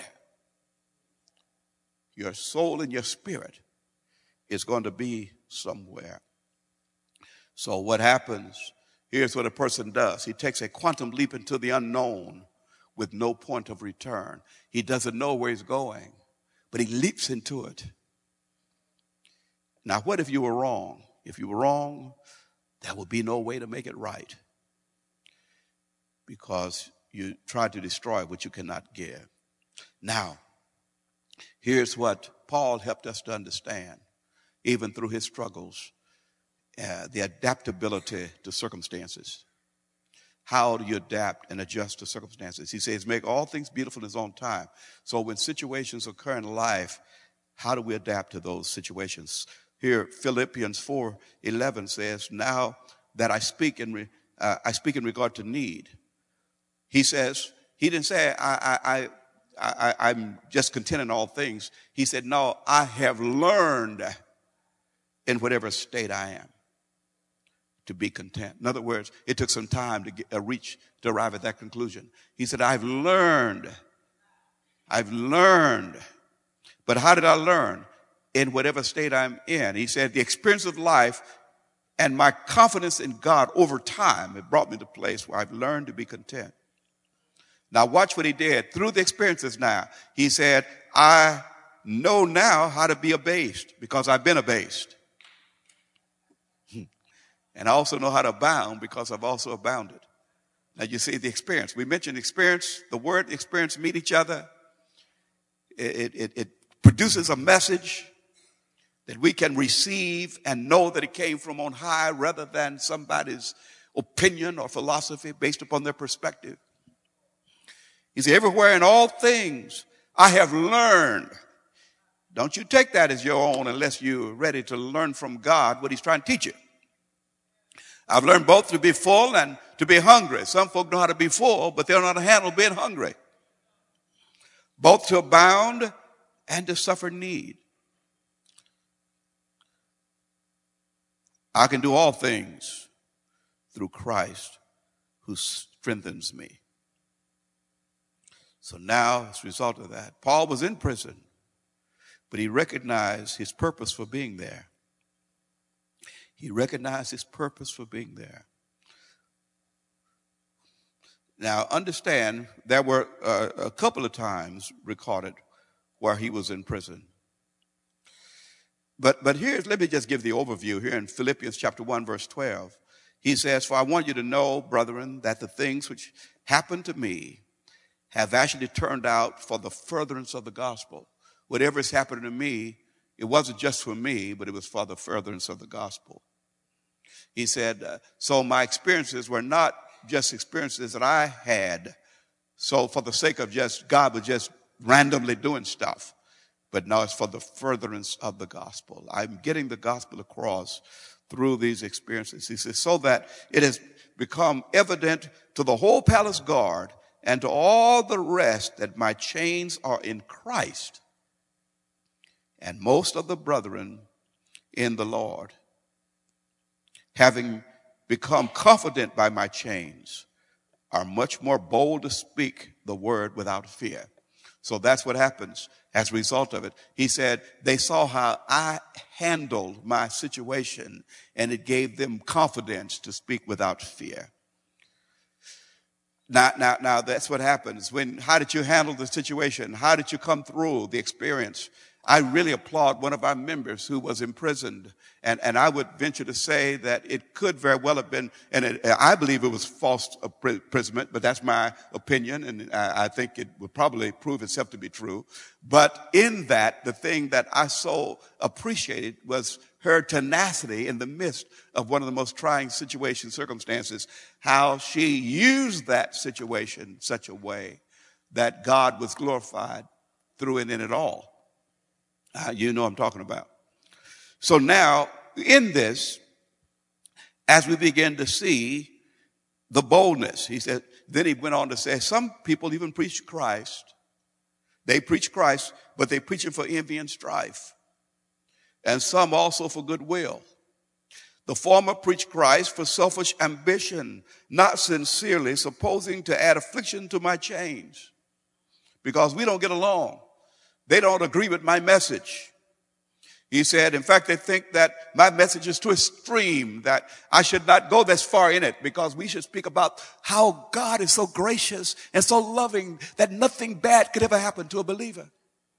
Speaker 1: Your soul and your spirit is going to be somewhere. So what happens, here's what a person does. He takes a quantum leap into the unknown with no point of return. He doesn't know where he's going, but he leaps into it. Now, what if you were wrong? If you were wrong, there will be no way to make it right because you tried to destroy what you cannot give. Now, here's what Paul helped us to understand, even through his struggles, uh, the adaptability to circumstances. How do you adapt and adjust to circumstances? He says, make all things beautiful in his own time. So when situations occur in life, how do we adapt to those situations? Here, Philippians four eleven says, now that I speak in, re, uh, I speak in regard to need. He says, he didn't say, I, I, I, I, I'm just content in all things. He said, no, I have learned in whatever state I am to be content. In other words, it took some time to get, uh, reach, to arrive at that conclusion. He said, I've learned. I've learned. But how did I learn? In whatever state I'm in. He said, the experience of life and my confidence in God over time, it brought me to a place where I've learned to be content. Now watch what he did through the experiences now. He said, I know now how to be abased because I've been abased. And I also know how to abound because I've also abounded. Now you see the experience. We mentioned experience. The word experience meet each other. It, it, it produces a message that we can receive and know that it came from on high rather than somebody's opinion or philosophy based upon their perspective. He said, everywhere in all things I have learned. Don't you take that as your own unless you're ready to learn from God what he's trying to teach you. I've learned both to be full and to be hungry. Some folk know how to be full, but they don't know how to handle being hungry. Both to abound and to suffer need. I can do all things through Christ who strengthens me. So now, as a result of that, Paul was in prison, but he recognized his purpose for being there. He recognized his purpose for being there. Now, understand, there were uh, a couple of times recorded where he was in prison. But, but here's, let me just give the overview here in Philippians chapter one, verse twelve. He says, for I want you to know, brethren, that the things which happened to me have actually turned out for the furtherance of the gospel. Whatever is happening to me it wasn't just for me, but it was for the furtherance of the gospel. He said, uh, so my experiences were not just experiences that I had. So for the sake of just God was just randomly doing stuff. But no, it's for the furtherance of the gospel. I'm getting the gospel across through these experiences. He says, so that it has become evident to the whole palace guard and to all the rest that my chains are in Christ. And most of the brethren in the Lord, having become confident by my chains, are much more bold to speak the word without fear. So that's what happens as a result of it. He said they saw how I handled my situation, and it gave them confidence to speak without fear. Now, now, now that's what happens. When, how did you handle the situation? How did you come through the experience? I really applaud one of our members who was imprisoned. And, and I would venture to say that it could very well have been, and it, I believe it was false imprisonment, but that's my opinion, and I, I think it would probably prove itself to be true. But in that, the thing that I so appreciated was her tenacity in the midst of one of the most trying situations, circumstances, how she used that situation in such a way that God was glorified through and in it all. Uh, you know what I'm talking about. So now, in this, as we begin to see the boldness, he said, then he went on to say, some people even preach Christ. They preach Christ, but they preach it for envy and strife. And some also for goodwill. The former preach Christ for selfish ambition, not sincerely, supposing to add affliction to my chains. Because we don't get along. They don't agree with my message. He said, in fact, they think that my message is too extreme, that I should not go this far in it, because we should speak about how God is so gracious and so loving that nothing bad could ever happen to a believer.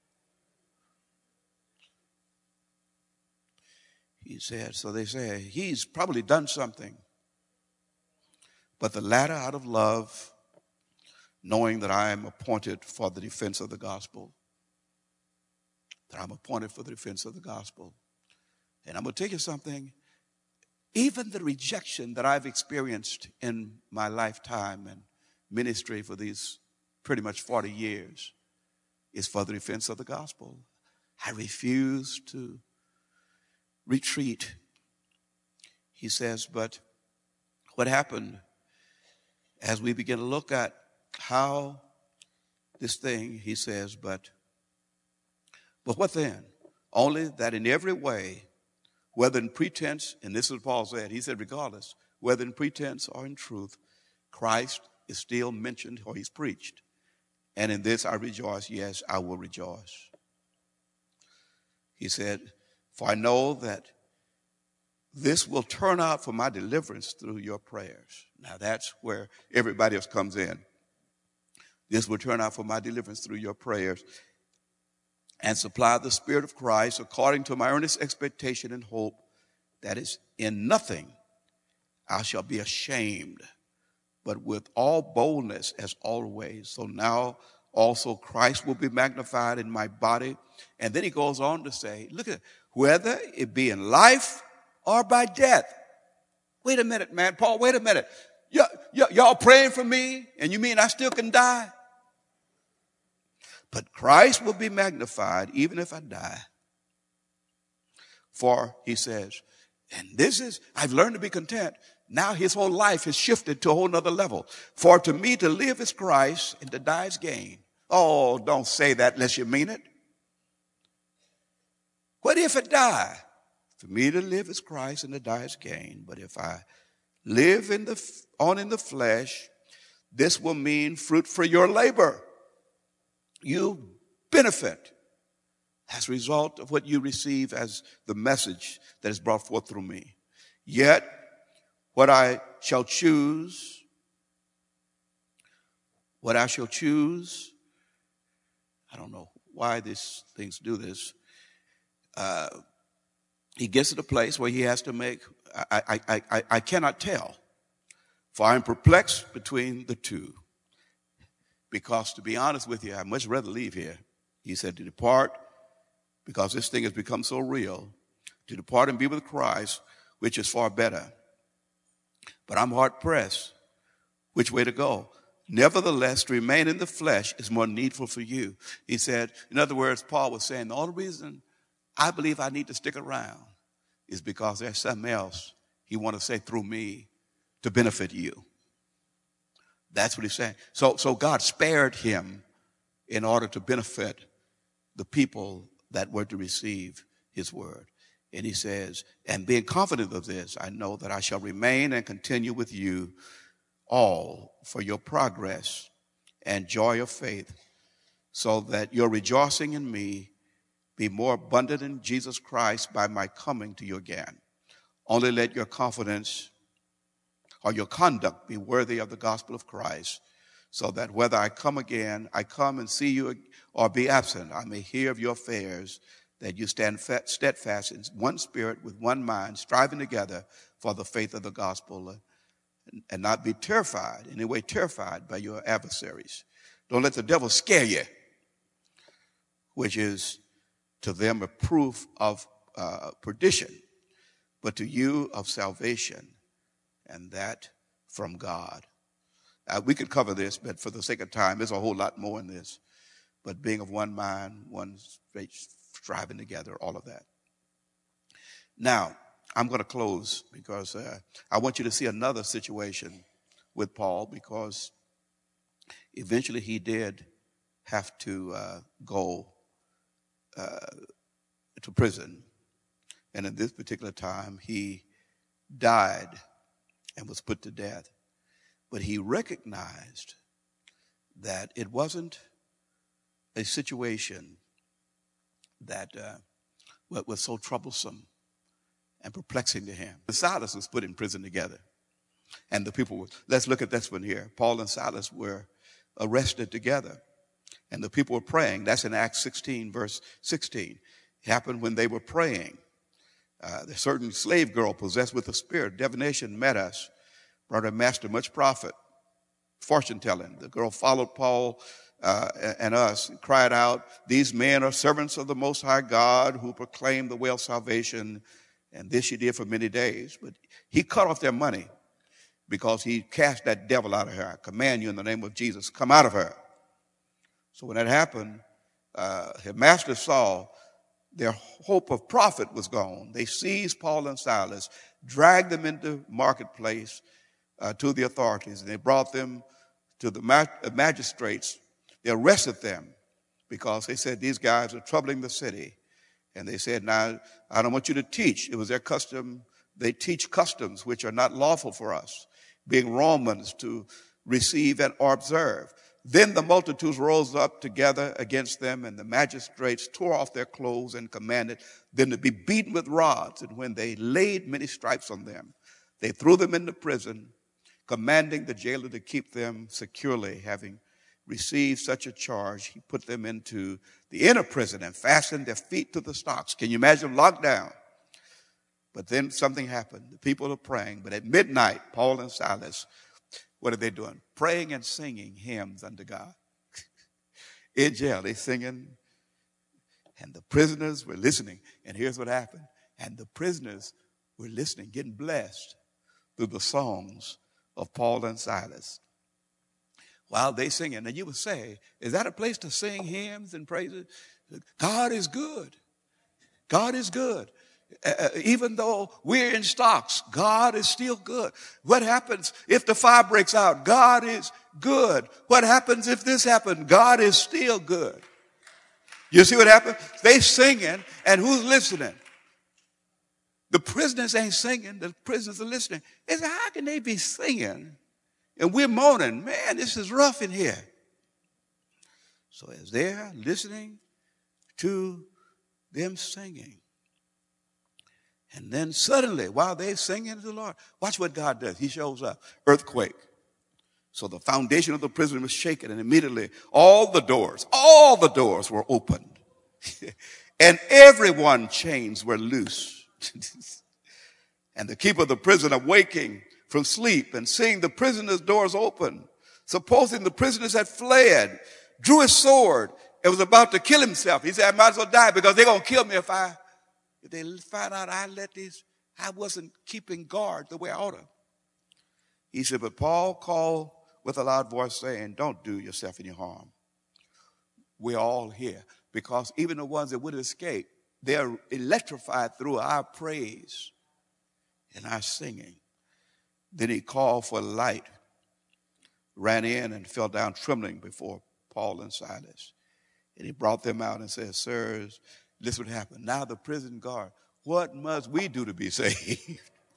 Speaker 1: He said, so they say, he's probably done something. But the latter out of love, knowing that I am appointed for the defense of the gospel. That I'm appointed for the defense of the gospel. And I'm going to tell you something. Even the rejection that I've experienced in my lifetime and ministry for these pretty much forty years is for the defense of the gospel. I refuse to retreat. He says, but what happened as we begin to look at how this thing, he says, but But what then? Only that in every way, whether in pretense, and this is what Paul said, he said, regardless, whether in pretense or in truth, Christ is still mentioned or he's preached. And in this I rejoice, yes, I will rejoice. He said, for I know that this will turn out for my deliverance through your prayers. Now that's where everybody else comes in. This will turn out for my deliverance through your prayers, and supply the Spirit of Christ according to my earnest expectation and hope, that is in nothing I shall be ashamed, but with all boldness as always. So now also Christ will be magnified in my body. And then he goes on to say, look at it, whether it be in life or by death. Wait a minute, man. Paul, wait a minute. Y- y- y'all praying for me, and you mean I still can die? But Christ will be magnified even if I die. For, he says, and this is, I've learned to be content. Now his whole life has shifted to a whole nother level. For to me to live is Christ and to die is gain. Oh, don't say that unless you mean it. What if I die? For me to live is Christ and to die is gain. But if I live in the, on in the flesh, this will mean fruit for your labor. You benefit as a result of what you receive as the message that is brought forth through me. Yet, what I shall choose, what I shall choose, I don't know why these things do this. Uh, he gets to the place where he has to make, I, I, I, I, I cannot tell, for I am perplexed between the two. Because to be honest with you, I'd much rather leave here. He said to depart because this thing has become so real, to depart and be with Christ, which is far better. But I'm hard-pressed which way to go. Nevertheless, to remain in the flesh is more needful for you. He said, in other words, Paul was saying, the only reason I believe I need to stick around is because there's something else he wants to say through me to benefit you. That's what he's saying. So, so God spared him in order to benefit the people that were to receive his word. And he says, and being confident of this, I know that I shall remain and continue with you all for your progress and joy of faith, so that your rejoicing in me be more abundant in Jesus Christ by my coming to you again. Only let your confidence or your conduct be worthy of the gospel of Christ, so that whether I come again, I come and see you or be absent, I may hear of your affairs, that you stand steadfast in one spirit with one mind, striving together for the faith of the gospel, and not be terrified, in any way terrified by your adversaries. Don't let the devil scare you, which is to them a proof of uh, perdition, but to you of salvation, and that from God. Uh, we could cover this, but for the sake of time, there's a whole lot more in this. But being of one mind, one striving together, all of that. Now, I'm going to close because uh, I want you to see another situation with Paul, because eventually he did have to uh, go uh, to prison. And at this particular time, he died and was put to death. But he recognized that it wasn't a situation that uh, was so troublesome and perplexing to him. Silas was put in prison together. And the people were, let's look at this one here. Paul and Silas were arrested together. And the people were praying. That's in Acts sixteen, verse sixteen. It happened when they were praying. Uh, a certain slave girl possessed with a spirit, divination, met us, brought her master much profit, fortune telling. The girl followed Paul uh, and us and cried out, these men are servants of the Most High God who proclaim the way of salvation. And this she did for many days. But he cut off their money because he cast that devil out of her. I command you in the name of Jesus, come out of her. So when that happened, uh, her master saw their hope of profit was gone. They seized Paul and Silas, dragged them into marketplace uh, to the authorities, and they brought them to the mag- magistrates. They arrested them because they said these guys are troubling the city. And they said, now, I don't want you to teach. It was their custom. They teach customs which are not lawful for us, being Romans, to receive and or observe. Then the multitudes rose up together against them, and the magistrates tore off their clothes and commanded them to be beaten with rods. And when they laid many stripes on them, they threw them into prison, commanding the jailer to keep them securely. Having received such a charge, he put them into the inner prison and fastened their feet to the stocks. Can you imagine lockdown? But then something happened. The people are praying, but at midnight, Paul and Silas, what are they doing? Praying and singing hymns unto God. In jail, they singing, and the prisoners were listening. And here's what happened. And the prisoners were listening, getting blessed through the songs of Paul and Silas. While they singing, and you would say, is that a place to sing hymns and praises? God is good. God is good. Uh, even though we're in stocks, God is still good. What happens if the fire breaks out? God is good. What happens if this happens? God is still good. You see what happened? They singing, and who's listening? The prisoners ain't singing. The prisoners are listening. They say, how can they be singing? And we're moaning, man, this is rough in here. So as they're listening to them singing, and then suddenly, while they're singing to the Lord, watch what God does. He shows up. Earthquake. So the foundation of the prison was shaken, and immediately all the doors, all the doors were opened. And everyone's chains were loose. And the keeper of the prison, awaking from sleep and seeing the prisoners' doors open, supposing the prisoners had fled, drew his sword and was about to kill himself. He said, I might as well die because they're going to kill me if I, if they find out I let these, I wasn't keeping guard the way I ought to. He said, but Paul called with a loud voice saying, don't do yourself any harm. We're all here because even the ones that would escape, they're electrified through our praise and our singing. Then he called for light, ran in and fell down trembling before Paul and Silas. And he brought them out and said, sirs, this would happen. Now the prison guard, what must we do to be saved?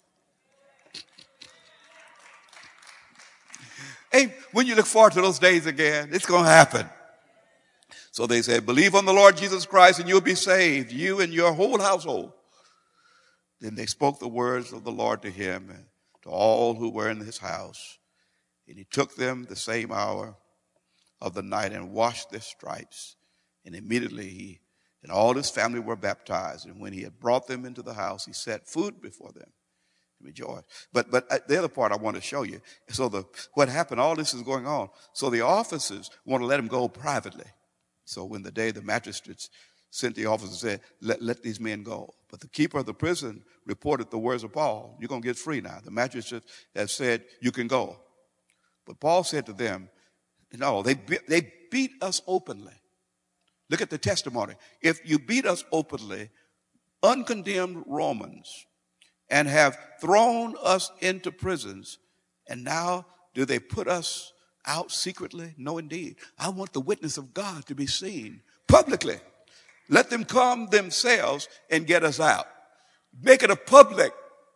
Speaker 1: Hey, when you look forward to those days again, it's going to happen. So they said, believe on the Lord Jesus Christ and you'll be saved, you and your whole household. Then they spoke the words of the Lord to him and to all who were in his house. And he took them the same hour of the night and washed their stripes. And immediately he and all his family were baptized. And when he had brought them into the house, he set food before them. Rejoice. But but the other part I want to show you. So the what happened, all this is going on. So the officers want to let him go privately. So when the day the magistrates sent the officers and said, let, let these men go. But the keeper of the prison reported the words of Paul. You're going to get free now. The magistrates have said, you can go. But Paul said to them, no, they, they beat us openly. Look at the testimony. If you beat us openly, uncondemned Romans, and have thrown us into prisons, and now do they put us out secretly? No, indeed. I want the witness of God to be seen publicly. Let them come themselves and get us out. Make it a public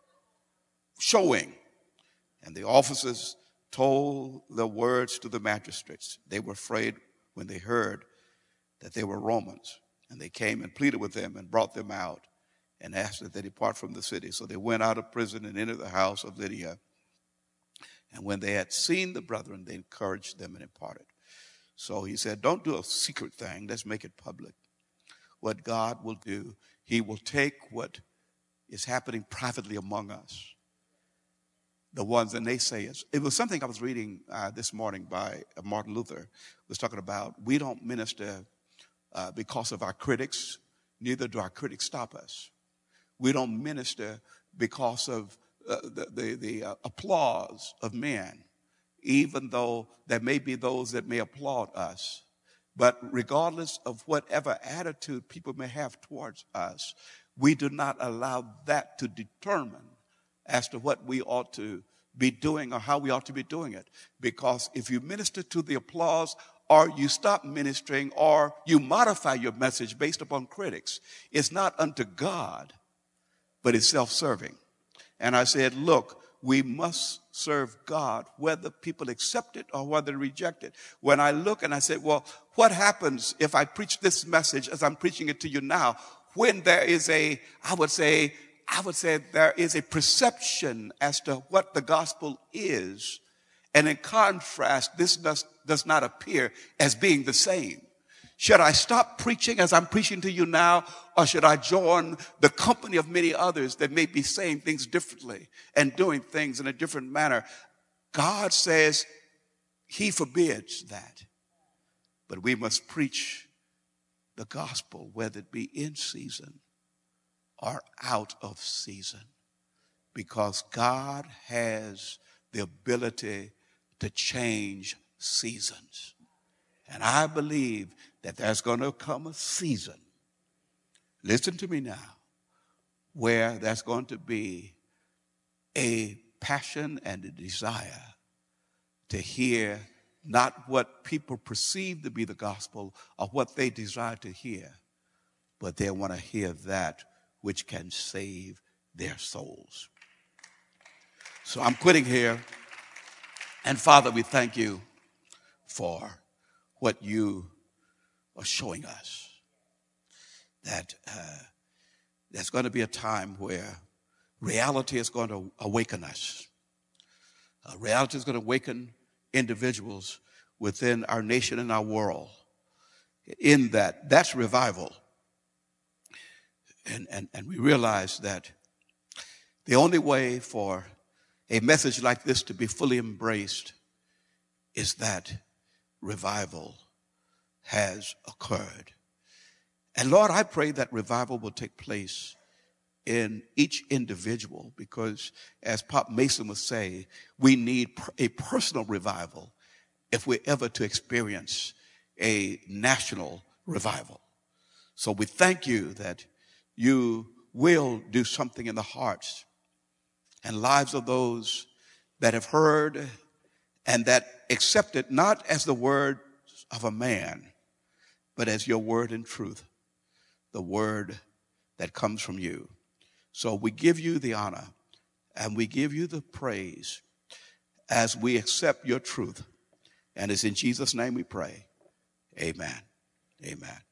Speaker 1: showing. And the officers told the words to the magistrates. They were afraid when they heard that they were Romans. And they came and pleaded with them and brought them out and asked that they depart from the city. So they went out of prison and entered the house of Lydia. And when they had seen the brethren, they encouraged them and departed. So he said, don't do a secret thing. Let's make it public. What God will do, he will take what is happening privately among us, the ones that naysayers. It was something I was reading uh, this morning by uh, Martin Luther. Was talking about we don't minister uh, because of our critics, neither do our critics stop us. We don't minister because of uh, the, the, the uh, applause of men, even though there may be those that may applaud us. But regardless of whatever attitude people may have towards us, we do not allow that to determine as to what we ought to be doing or how we ought to be doing it. Because if you minister to the applause, or you stop ministering, or you modify your message based upon critics, it's not unto God, but it's self-serving. And I said, look, we must serve God, whether people accept it or whether they reject it. When I look and I said, well, what happens if I preach this message as I'm preaching it to you now, when there is a, I would say, I would say there is a perception as to what the gospel is. And in contrast, this does, does not appear as being the same. Should I stop preaching as I'm preaching to you now, or should I join the company of many others that may be saying things differently and doing things in a different manner? God says he forbids that. But we must preach the gospel, whether it be in season or out of season, because God has the ability to change seasons. And I believe that there's going to come a season, listen to me now, where there's going to be a passion and a desire to hear not what people perceive to be the gospel or what they desire to hear, but they want to hear that which can save their souls. So I'm quitting here. And Father, we thank you for what you are showing us. That uh, there's going to be a time where reality is going to awaken us. Uh, reality is going to awaken individuals within our nation and our world. In that, that's revival. And, and, and we realize that the only way for a message like this to be fully embraced is that revival has occurred. And Lord, I pray that revival will take place in each individual, because as Pop Mason would say, we need a personal revival if we're ever to experience a national revival. So we thank you that you will do something in the hearts and lives of those that have heard and that accept it not as the word of a man, but as your word in truth, the word that comes from you. So we give you the honor and we give you the praise as we accept your truth. And it's in Jesus' name we pray. Amen. Amen.